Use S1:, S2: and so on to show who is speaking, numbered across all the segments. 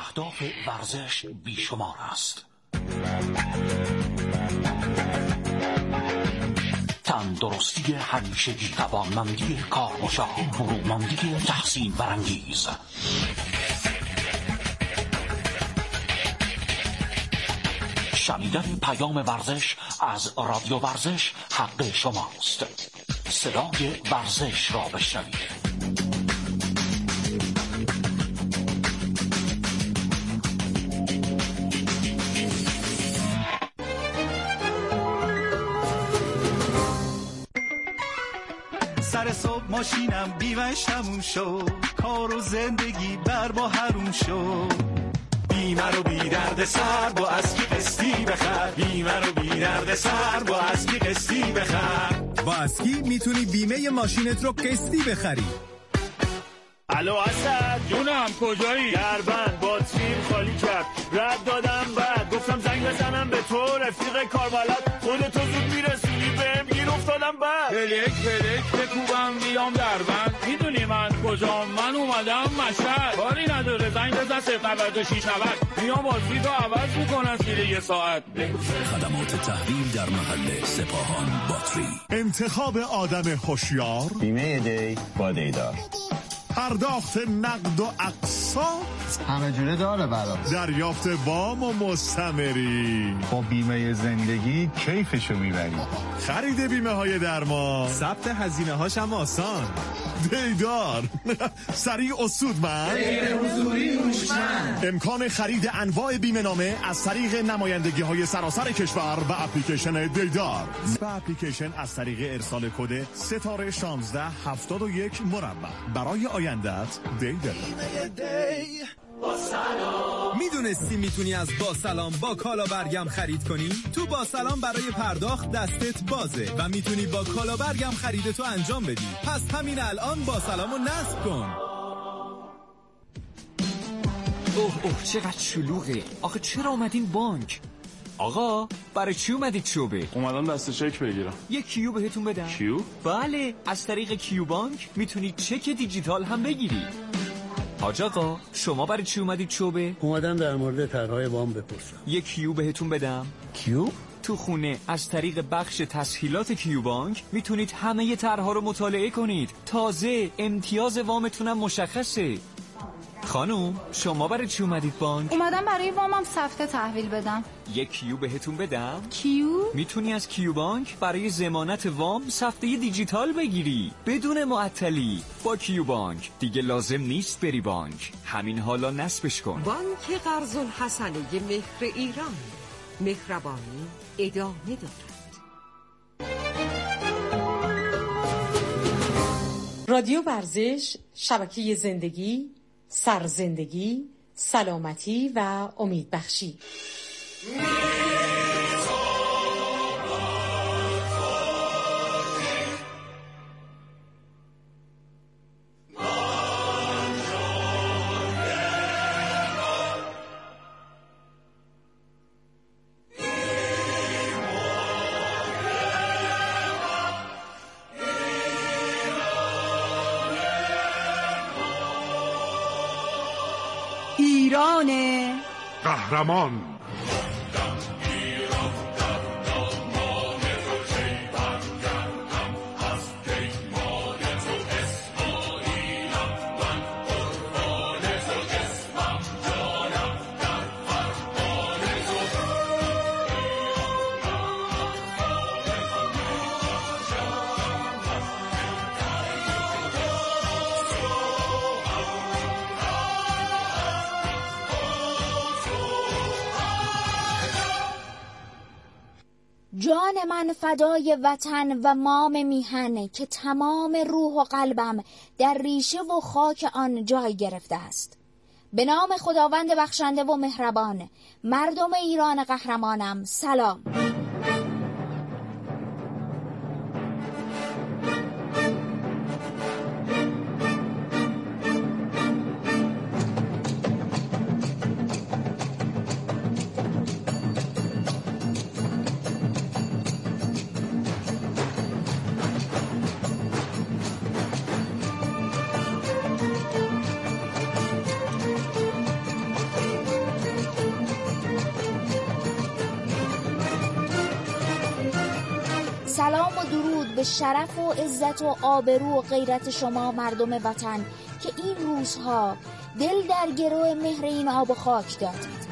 S1: اهداف ورزش بیشمار است. تندرستی همیشگی، توانمندی کارگزار، برومندی تحسین برانگیز. شنیدن پیام ورزش از رادیو ورزش حق شماست. صدای ورزش را بشنوید.
S2: سر صبح ماشینم بیمش تموم شد، کار و زندگی بر با حروم شد. بیمه رو بی درد سر با اسکی قسطی بخر، بیمه رو بی درد سر با اسکی قسطی بخر.
S3: با اسکی میتونی بیمه ماشینت رو قسطی بخری.
S4: الو اسد جونم، کجایی؟ دربند باتریم خالی کرد، رد دادم بعد گفتم زنگ بزنم به تو، رفیق کاربلد خودتو زود میرسونی بهم، گیر افتادم بعد پلک بکوبم بیام دربند. میدونی من کجام؟ من اومدم مشهد. کاری نداره زنگ بزن 096 90 میام بازی رو عوض میکنم زیر یه ساعت.
S5: خدمات تحویل در محل سپاهان باتری.
S6: انتخاب آدم هوشیار،
S7: بیمه دی با دیدار،
S6: پرداخت نقد و اقساط
S7: همه جوره داره برات،
S6: دریافت وام و مستمری.
S7: با بیمه زندگی کیفشو میبری.
S6: خرید بیمه های درمان،
S3: ثبت هزینه هاش هم آسان.
S6: دیدار سریع و سودمند،
S8: غیر حضوری هوشمند.
S6: امکان خرید انواع بیمه نامه از طریق نمایندگی های سراسر کشور و اپلیکیشن دیدار. و اپلیکیشن از طریق ارسال کد ستاره 1671 مربع برای آیندت دیدار.
S3: میدونستی میتونی از با سلام با کالا برگم خرید کنی؟ تو با سلام برای پرداخت دستت بازه و میتونی با کالا برگم خریدتو انجام بدی. پس همین الان با سلامو نصب کن.
S9: اوه چقدر شلوغه. آخه چرا اومدین بانک؟ آقا برای چی اومدید شعبه؟
S4: اومدم دست چک بگیرم.
S9: یه کیو بهتون بدم.
S4: کیو؟
S9: بله، از طریق کیو بانک میتونید چک دیجیتال هم بگیرید. حاج آقا شما برای چی اومدید شعبه؟
S10: اومدم در مورد طرحهای وام بپرسم.
S9: یه کیو بهتون بدم.
S10: کیو؟
S9: تو خونه از طریق بخش تسهیلات کیو بانک میتونید همه طرحها رو مطالعه کنید. تازه امتیاز وامتونم مشخصه. خانوم شما برای چی اومدید بانک؟
S11: اومدم برای وامم سفته تحویل بدم.
S9: یک کیو بهتون بدم؟
S11: کیو؟
S9: میتونی از کیو بانک برای ضمانت وام سفته دیجیتال بگیری بدون معطلی. با کیو بانک دیگه لازم نیست بری بانک، همین حالا نصبش کن.
S12: بانک قرض الحسنه مهر ایران، مهربانی ادامه دارد. رادیو ورزش، شبکه زندگی، سرزندگی، سلامتی و امیدبخشی.
S11: ایران
S6: قهرمان.
S13: جان من فدای وطن و مام میهن که تمام روح و قلبم در ریشه و خاک آن جای گرفته است. به نام خداوند بخشنده و مهربان، مردم ایران قهرمانم سلام. به شرف و عزت و آبرو و غیرت شما مردم وطن که این روزها دل در گرو مهر این آب و خاک دادید.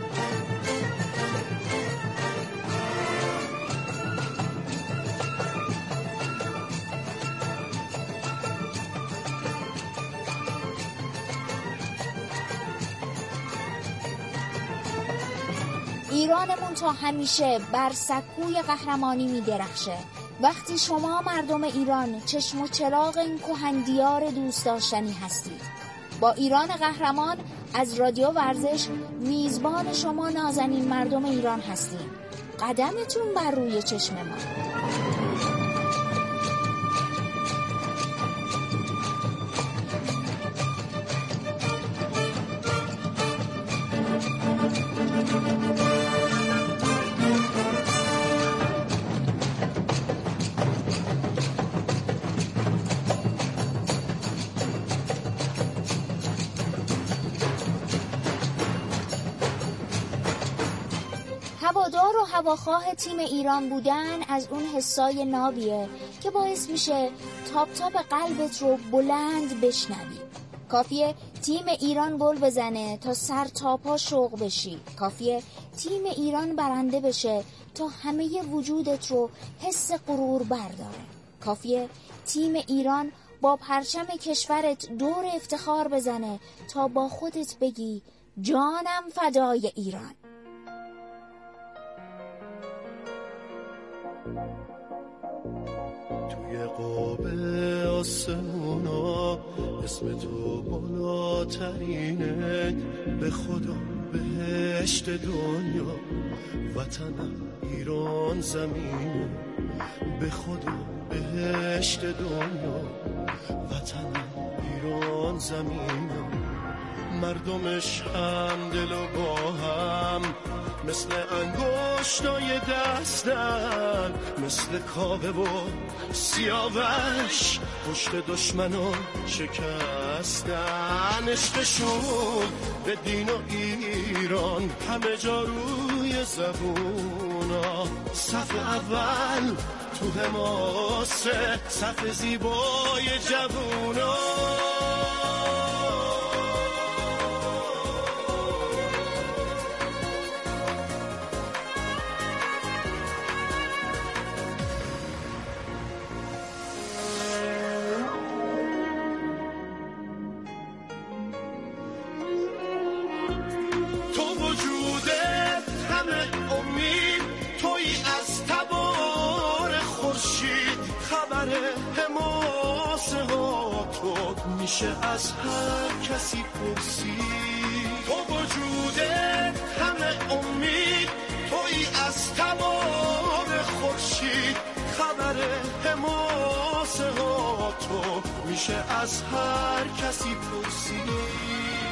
S13: ایرانمون تا همیشه بر سکوی قهرمانی می درخشه. وقتی شما مردم ایران چشم و چراغ این کهندیار دوست داشتنی هستید. با ایران قهرمان از رادیو ورزش میزبان شما نازنین مردم ایران هستیم. قدمتون بر روی چشم ما. هوادار و هواخواه تیم ایران بودن از اون حسای نابیه که باعث میشه تاپ تاپ قلبت رو بلند بشنوی. کافیه تیم ایران گل بزنه تا سر تا پا شوق بشی. کافیه تیم ایران برنده بشه تا همه وجودت رو حس غرور برداره. کافیه تیم ایران با پرچم کشورت دور افتخار بزنه تا با خودت بگی جانم فدای ایران.
S14: توی قاب آسمونا اسم تو بالاترینه، به خدا بهشت دنیا وطنم ایران زمینه، به خدا بهشت دنیا وطنم ایران زمینه، مردمش هم دل و با هم مثل انگشتای دستن، مثل کاوه و سیاوش پشت دشمنو شکستن، عشقشون به دین و ایران همه جا روی زبونا، صف اول تو حماسه صف زیبای جوونا. حماسه ها تو میشه از هر کسی پرسید، تو وجوده همه امید، توی از تبار خورشید، خبر حماسه ها تو میشه از هر کسی پرسید.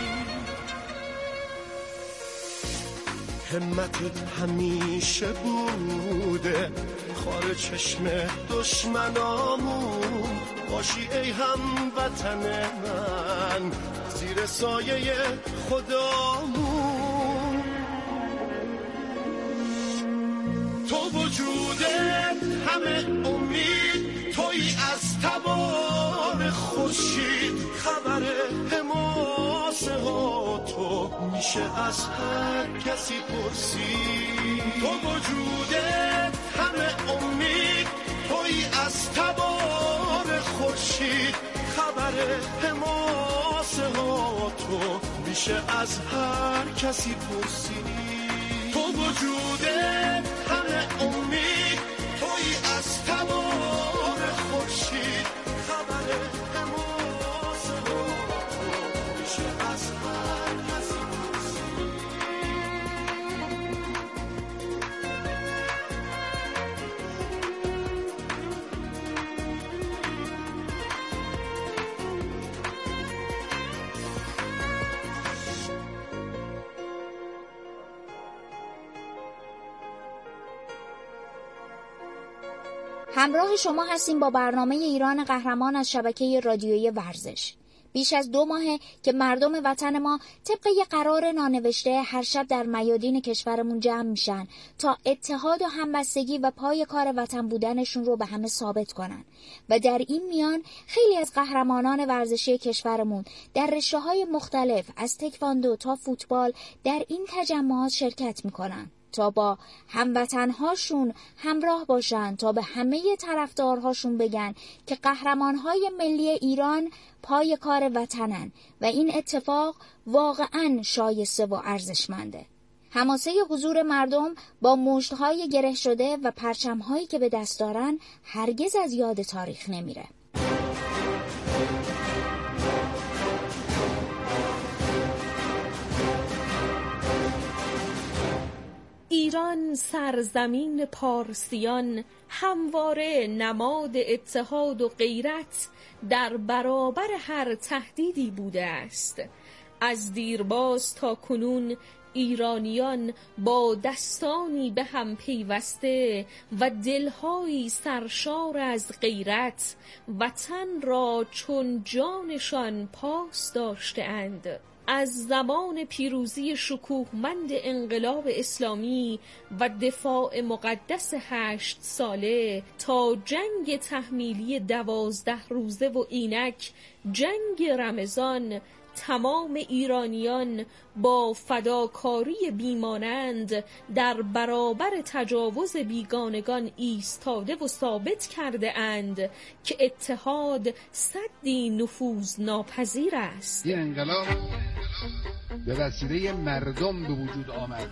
S14: همتت همیشه بوده خار چشم دشمنامون، باشی ای هموطن من زیر سایه خدامون، تو وجوده همه امید، توی از تبار خورشید، خبر حماسه ها تو میشه از هر کسی پرسید، تو وجوده همه امید، توی از تبار خورشید، خبر حماسه ها تو میشه از هر کسی پرسید، تو وجوده همه امید، توی از تبار خورشید، خبر حماسه ها تو میشه از هر کسی پرسید.
S13: همراه شما هستیم با برنامه ایران قهرمان از شبکه رادیویی ورزش. بیش از 2 ماهه که مردم وطن ما طبق یه قرار نانوشته هر شب در میادین کشورمون جمع میشن تا اتحاد و همبستگی و پای کار وطن بودنشون رو به همه ثابت کنن و در این میان خیلی از قهرمانان ورزشی کشورمون در رشته‌های مختلف از تکواندو تا فوتبال در این تجمعات شرکت میکنن تا با هموطنهاشون همراه باشن تا به همه طرفدارهاشون بگن که قهرمانهای ملی ایران پای کار وطنن و این اتفاق واقعاً شایسته و ارزشمنده. حماسه حضور مردم با مشت‌های گره شده و پرچم‌هایی که به دست دارن هرگز از یاد تاریخ نمیره.
S15: ایران سرزمین پارسیان همواره نماد اتحاد و غیرت در برابر هر تهدیدی بوده است. از دیرباز تا کنون ایرانیان با دستانی به هم پیوسته و دلهایی سرشار از غیرت وطن را چون جانشان پاس داشته‌اند. از زمان پیروزی شکوهمند انقلاب اسلامی و دفاع مقدس 8 ساله تا جنگ تحمیلی 12 روزه و اینک جنگ رمضان، تمام ایرانیان با فداکاری بیمانند در برابر تجاوز بیگانگان ایستاده و ثابت کرده اند که اتحاد سدی نفوذ ناپذیر است.
S16: این انقلاب به وسیله مردم به وجود آمد،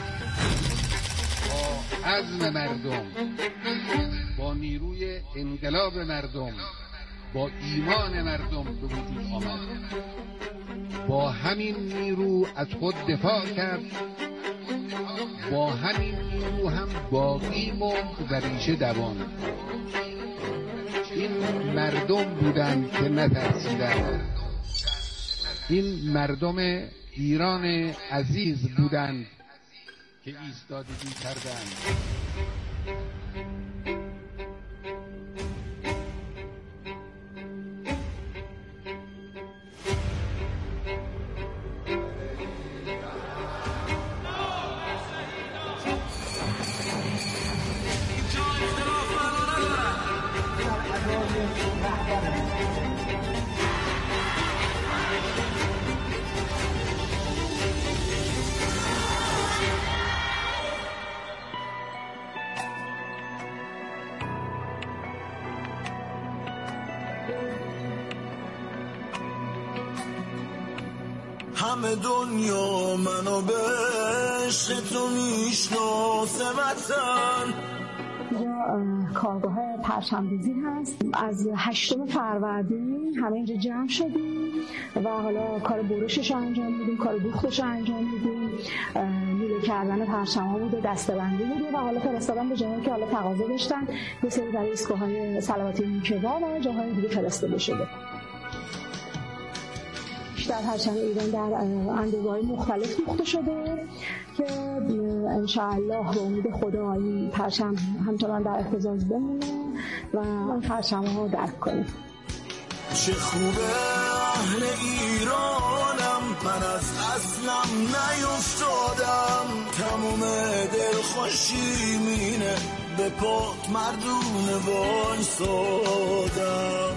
S16: با عزم مردم، با نیروی انقلاب مردم، با ایمان مردم به وجود آمد. با همین نیرو از خود دفاع کرد، با همین نیرو هم باقی موند و ریشه دواند. این مردم بودند که نترسیدند، این مردم ایران عزیز بودند که ایستادگی کردند.
S14: همه دنیا منو به عشق تو میشناسه وطن.
S17: اینجا کارگاه پرچم‌ریزی هست. از 8 فروردین همه اینجا جمع شدیم و حالا کار برشش رو انجام میدیم، کار دوختش رو انجام میدیم، لیله کردن پرچم‌ها بوده، دسته‌بندی بوده و حالا فرستادن به جاهایی که حالا تقاضا داشتن، یه سری برای ایستگاه‌های صلواتی موکبا و جاهای دیگه فرستاده شده. در پرچم ایران در اندازه‌های مختلف دوخته شده که انشاءالله به امید خدا این پرچم همچنان در اهتزاز بمونه و این پرچم‌ها درک کنه.
S14: چه خوبه اهل ایرانم، من از اصلم نیفتادم، تموم دلخوشی مینه به پات مردونه وایسادم.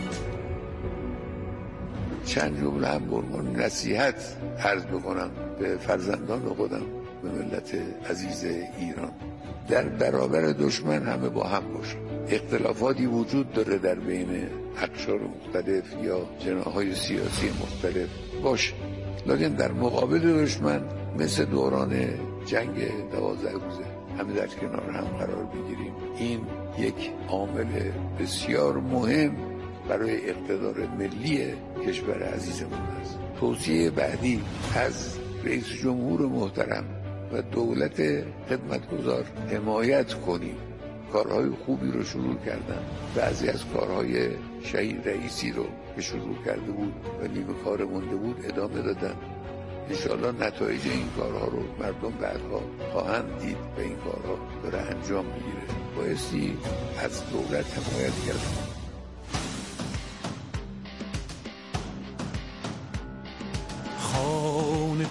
S18: چند جمله هم برمان نصیحت عرض بکنم به فرزندان خودم، به ملت عزیز ایران. در برابر دشمن همه با هم باشن. اختلافاتی وجود داره در بین اقشار مختلف یا جناح‌های سیاسی مختلف باشه، لیکن در مقابل دشمن مثل دوران جنگ 12 روزه همه در کنار هم قرار بگیریم. این یک عامل بسیار مهم برای اقتدار ملی کشور عزیزمون است. توصیه بعدی از رئیس جمهور محترم و دولت خدمتگزار حمایت کنیم. کارهای خوبی رو شروع کردن، بعضی از کارهای شهید رئیسی رو که شروع کرده بود و نیمه کار مونده بود ادامه دادن. انشاءالله نتایج این کارها رو مردم بعدها خواهند دید و این کارها داره انجام میگیره. بایستی از دولت حمایت کردن.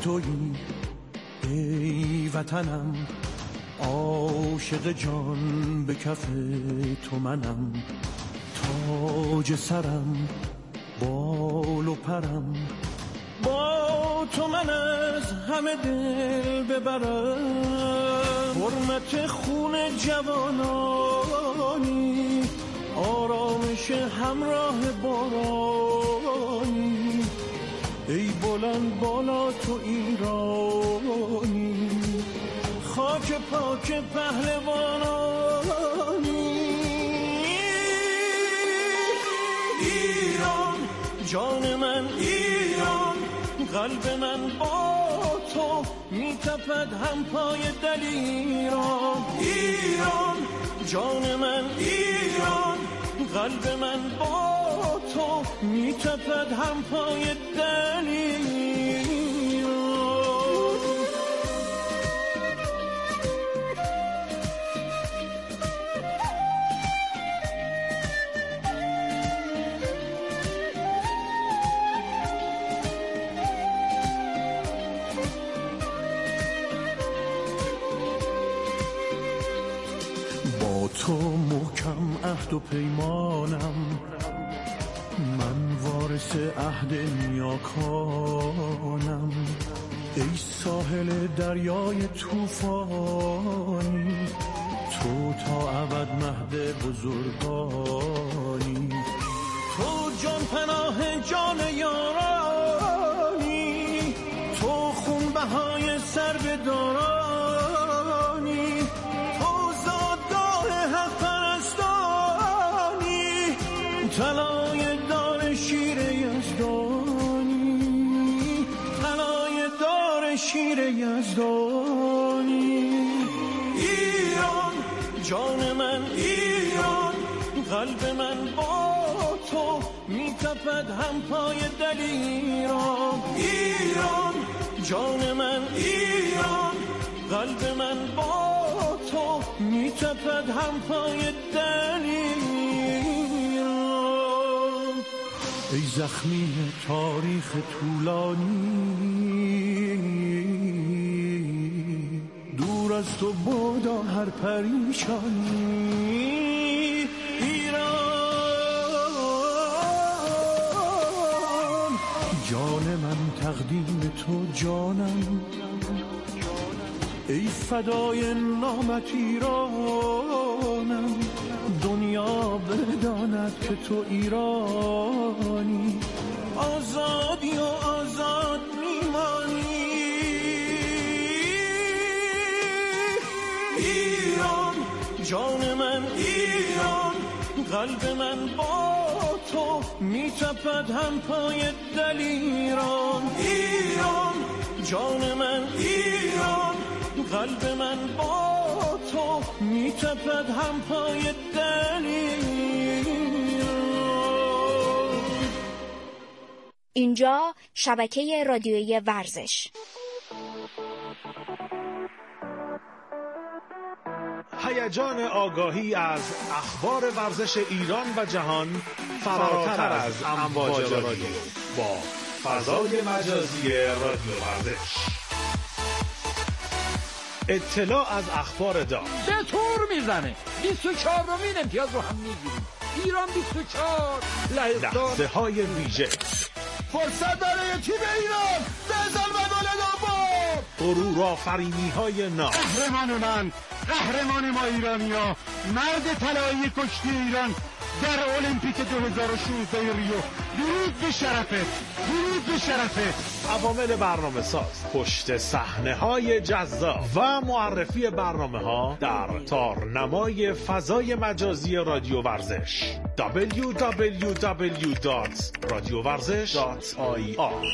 S2: تویی ای وطنم، عاشق جان به کف تو منم، تاج سرم بال و پرم، با تو من از همه دل ببرم، حرمت خون جوانانی، آرامش همراه بارانی، ای بلند بالا تو ایرانی، خاک پاک پهلوانانی، ایران جان من، ایران قلب من با تو میتپد هم پای دلیران، ایران جان من، ایران قلب من با تو میتپد هم پای دلیران. تو محکم عهد و پیمانم، من وارث عهد نیاکانم، ای ساحل دریای طوفانی، تو تا ابد مهد بزرگانی، تو جان پناه جان یارانی، تو خون بهای سر به دارانی، طلای دار شیر یزدانی، طلای دار شیر یزدانی، ایران جان من، ایران قلب من با تو میتپد هم پای دلیران، ایران جان من، ایران قلب من با تو میتپد هم پای دلیران. ای زخمی تاریخ طولانی، دور از تو بادا هر پریشانی، ایران جان من تقدیم تو جانم، ای فدای نامت ایرانم، دنیا بداند که تو ایرانی، آزادی و آزاد میمانی، ایران جان من، ایران قلب من با تو میتپد هم پای دلیران، ایران جان من، ایران قلب من با تو میتپد هم پای دلیران.
S13: اینجا شبکه رادیویی ورزش.
S19: هیجان آگاهی از اخبار ورزش ایران و جهان فراتر از امواج رادیو با فضای مجازی رادیو ورزش. اطلاع از اخبار داغ
S20: به طور میزنه 24مین امتیاز رو هم میگیریم. ایران 24
S19: لحظه های ویژه،
S20: فرصت برای تیم ایران، بزن و گل دوم،
S19: غرور آفرینی های ناب،
S20: قهرمان من، قهرمان ما ایرانیا، مرد طلایی کشتی ایران در المپیک 2016 ریو. درود به شرفت، درود به شرفت.
S19: عوامل برنامه ساز، پشت صحنه های جذاب و معرفی برنامه ها در تارنمای فضای مجازی رادیو ورزش www.radiovarzesh.ir.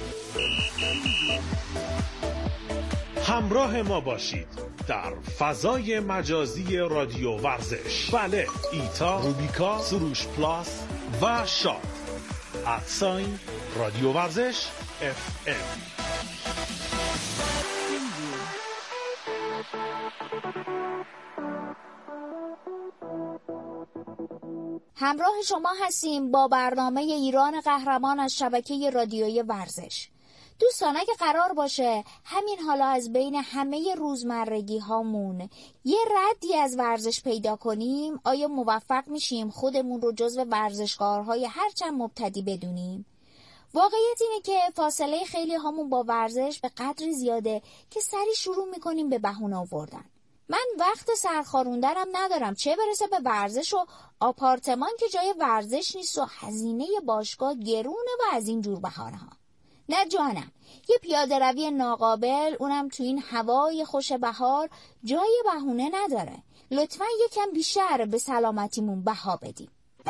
S19: همراه ما باشید در فضای مجازی رادیو ورزش. بله، ایتا، روبیکا، سروش پلاس و شاد. ادساین رادیو ورزش FM.
S13: همراه شما هستیم با برنامه ایران قهرمان از شبکه رادیویی ورزش. دوستان اگه قرار باشه همین حالا از بین همه روزمرگی هامون یه ردی از ورزش پیدا کنیم، آیا موفق میشیم خودمون رو جزو ورزشکارهای هرچند مبتدی بدونیم؟ واقعیت اینه که فاصله خیلی هامون با ورزش به قدری زیاده که سری شروع میکنیم به بهونه آوردن. من وقت سرخاروندنم ندارم، چه برسه به ورزش و آپارتمان که جای ورزش نیست و هزینه باشگاه گرونه و از این جور بهانه ها. نه جانم، یه پیاده روی ناقابل، اونم تو این هوای خوش بهار، جای بهونه نداره. لطفاً یکم بیشتر به سلامتیمون بها بدیم.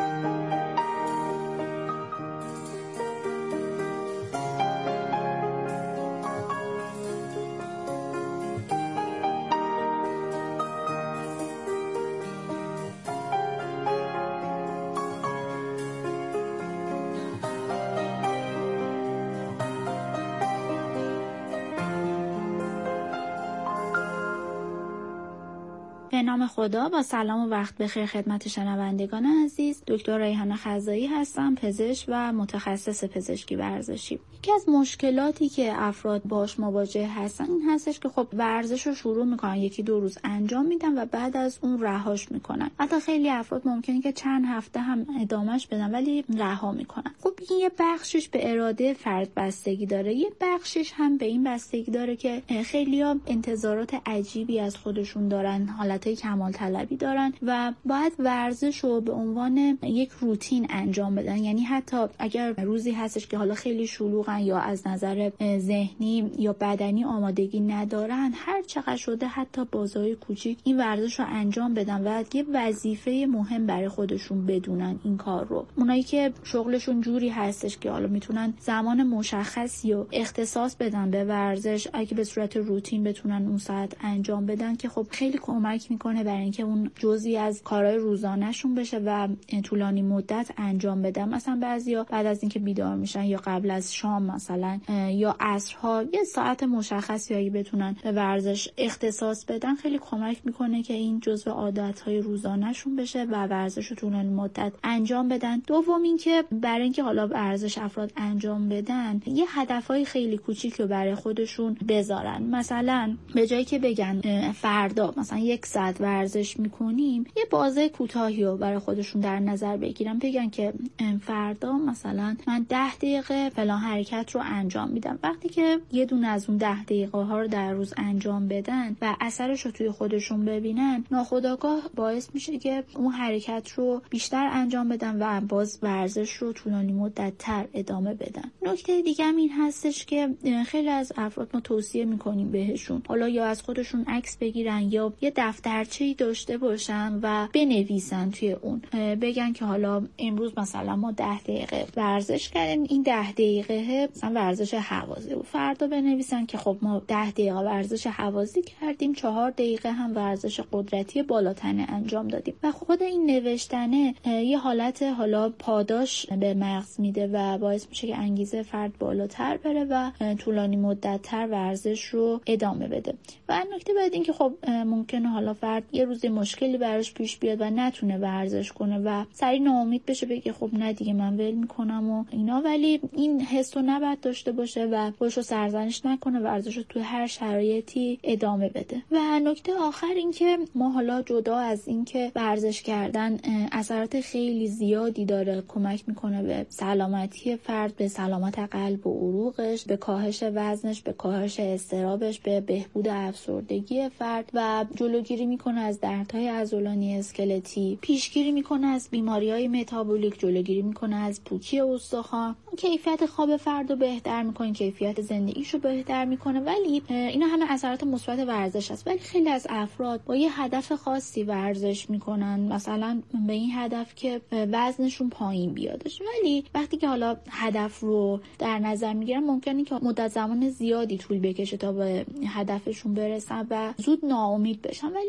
S21: به نام خدا، با سلام و وقت بخیر خدمت شنوندگان عزیز. دکتر ریحانه خزایی هستم، پزشک و متخصص پزشکی ورزشی. یکی از مشکلاتی که افراد باش مواجه هستن این هستش که خب ورزش رو شروع میکنن، یکی دو روز انجام میدن و بعد از اون رهاش میکنن. حتی خیلی افراد ممکنه که چند هفته هم ادامهش بدن ولی رها میکنن. خب این یه بخشش به اراده فرد بستگی داره، یه بخشش هم به این بستگی داره که خیلی‌ها انتظارات عجیبی از خودشون دارن، حالتهای کمال طلبی دارن و باید ورزش رو به عنوان یک روتین انجام بدن. یعنی حتی اگر روزی هستش که حالا خیلی شلوغن یا از نظر ذهنی یا بدنی آمادگی ندارن، هر چقدر شده حتی بازهای کوچیک این ورزش رو انجام بدن و یه وظیفه مهم برای خودشون بدونن این کار رو. اونایی که شغلشون جوری هستش که حالا میتونن زمان مشخصی و اختصاص بدن به ورزش، اگه به صورت روتین بتونن اون ساعت انجام بدن که خب خیلی کمک میکنه برای اینکه اون جزئی از کارهای روزانه‌شون بشه و طولانی مدت انجام بدن. مثلا بعضیا بعد از اینکه بیدار میشن یا قبل از شام مثلا یا عصرها یه ساعت مشخصی اگه بتونن به ورزش اختصاص بدن، خیلی کمک میکنه که این جزء عادت‌های روزانه‌شون بشه و ورزش رو طولانی مدت انجام بدن. دوم اینکه برای اینکه حالا ورزش افراد انجام بدن، یه هدفهای خیلی کوچیک رو برای خودشون بذارن. مثلا به جایی که بگن فردا مثلا 1 ساعت ورزش میکنیم، یه بازه کوتاهی رو برای خودشون در نظر بگیرن، بگن که فردا مثلا من 10 دقیقه فلان حرکت رو انجام میدم. وقتی که یه دونه از اون 10 دقیقه ها رو در روز انجام بدن و اثرش رو توی خودشون ببینن، ناخودآگاه باعث میشه که اون حرکت رو بیشتر انجام بدن و باز ورزش رو طولانی مدت تر ادامه بدن. نکته دیگه هم این هستش که خیلی از افراد ما توصیه میکنیم بهشون حالا یا از خودشون عکس بگیرن یا یه دفترچه‌ای داشته باشن و بنویسن توی اون، بگن که حالا امروز مثلا ما 10 دقیقه ورزش کردیم، این 10 دقیقه مثلا ورزش هوازی بود. فردا بنویسن که خب ما 10 دقیقه ورزش هوازی کردیم، 4 دقیقه هم ورزش قدرتی بالاتنه انجام دادیم. و خود این نوشتنه یه حالت حالا پاداش به مغز میده و باعث میشه که انگیزه فرد بالاتر بره و طولانی مدت تر ورزش رو ادامه بده. و نکته بعد این که خب ممکنه حالا فرد یه روزی مشکلی براش پیش بیاد و نتونه ورزش کنه و سریع ناامید بشه، بگه خب نه دیگه من ول میکنم و اینا، ولی این حس رو نباید داشته باشه و خودش رو سرزنش نکنه، ورزش رو توی هر شرایطی ادامه بده. و نکته آخر این که ما حالا جدا از این که ورزش کردن اثرات خیلی زیادی داره، کمک میکنه به سلامتی فرد، به سلامت قلب و عروقش، به کاهش وزنش، به کاهش اضطرابش، به بهبود افسردگی فرد و جلوگیری میکنه از دردهای عضلانی اسکلتی، پیشگیری میکنه از بیماریهای متابولیک، جلوگیری میکنه از پوکی استخوان، کیفیت خواب فرد رو بهتر میکنه، کیفیت زندگیش رو بهتر میکنه. ولی اینا همه اثرات مثبت ورزش است. ولی خیلی از افراد با یه هدف خاصی ورزش میکنن، مثلا به این هدف که وزنشون پایین بیادش، ولی وقتی که حالا هدف رو در نظر میگیرن ممکنه که مدت زمان زیادی طول بکشه تا به هدفشون برسن و زود ناامید بشن. ولی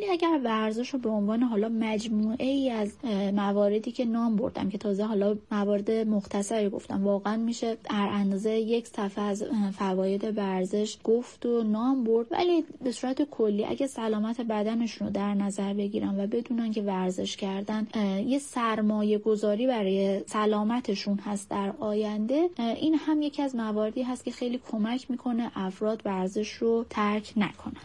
S21: اگر ورزش رو به عنوان حالا مجموعه ای از مواردی که نام بردم که تازه حالا موارد مختصری گفتم، واقعا میشه هر اندازه یک صفحه از فواید ورزش گفت و نام برد، ولی به صورت کلی اگه سلامت بدنشون رو در نظر بگیرن و بدونن که ورزش کردن یه سرمایه گذاری برای سلامتشون هست در آینده، این هم یکی از مواردی هست که خیلی کمک میکنه افراد ورزش رو ترک نکنن.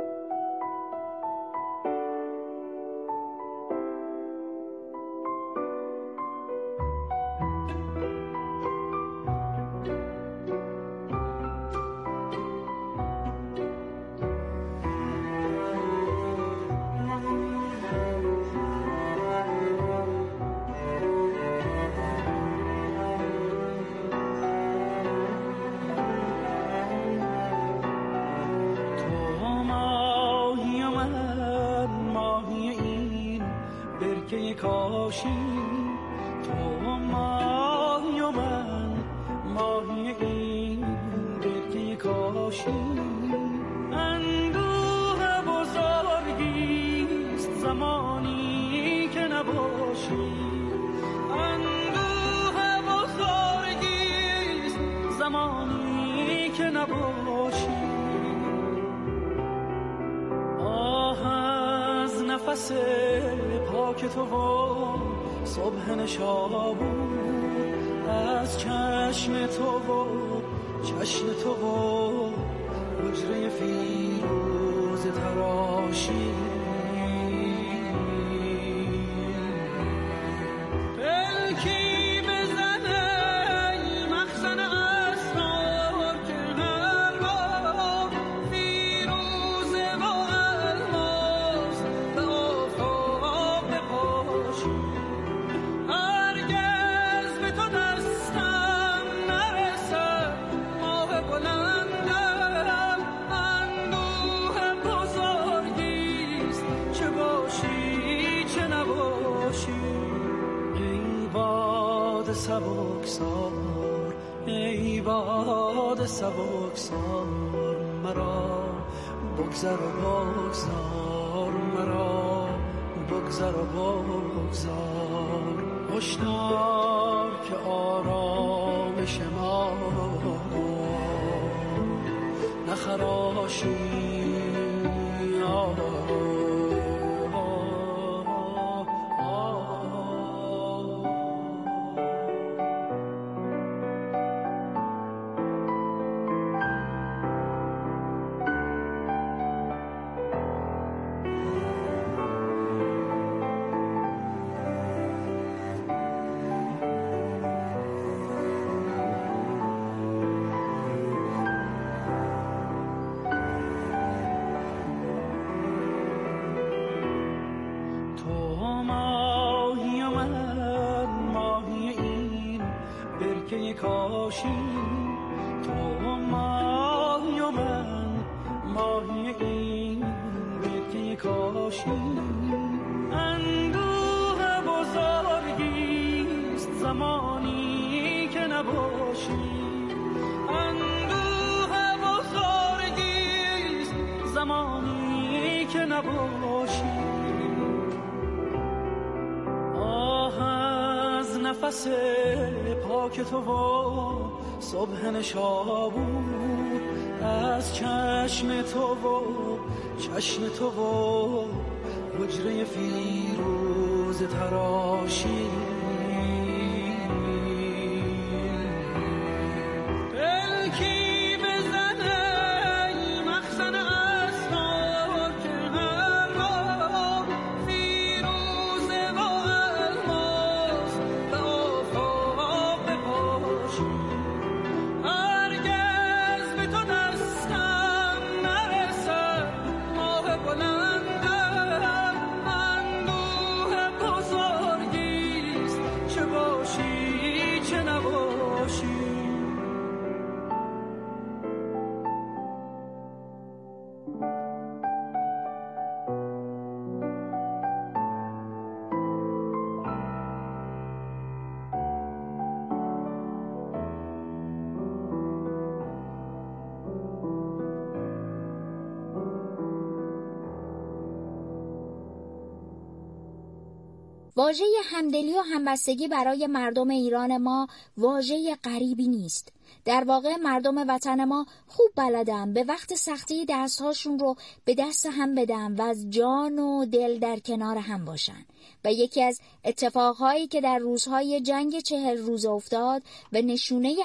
S2: نفس پاک تو و صبح نشابور، از چشم تو و چشم تو و حجره فیروز تراشی، پلکی بزنه مخزن اسرار که هر بار فیروزه و الماس به آفتاب بپاشی، هرگز به تو دستم نرسد ماه بلندم، اندوه بزرگیست چه باشی چه نباشی. سبکسار ای باد سبکسار، مرا بگذر و بگذار، مرا بگذر و بگذار. هشدار که آرامش ما نخراشی، کاشی. تو ماهی و من ماهی این برکه کاشی. اندوه بزرگیست زمانی که نباشی، اندوه بزرگیست زمانی که نباشی. آه از نفس پاک تو و صبح نشابور، از چشم تو و چشم تو و حجره فیروز تراشی. پلکی بزنه مخزن اسرار که هر بار فیروز و الماس به آفتاب بپاشی. هرگز به تو دستم نرسد ماه بلندم، اندوه بزرگیست چه باشی چه نباشی.
S13: واژه همدلی و همبستگی برای مردم ایران ما واژه غریبی نیست. در واقع مردم وطن ما خوب بلدن به وقت سختی دستهاشون رو به دست هم بدن و از جان و دل در کنار هم باشن. و یکی از اتفاقهایی که در روزهای جنگ 40 روزه افتاد و نشونه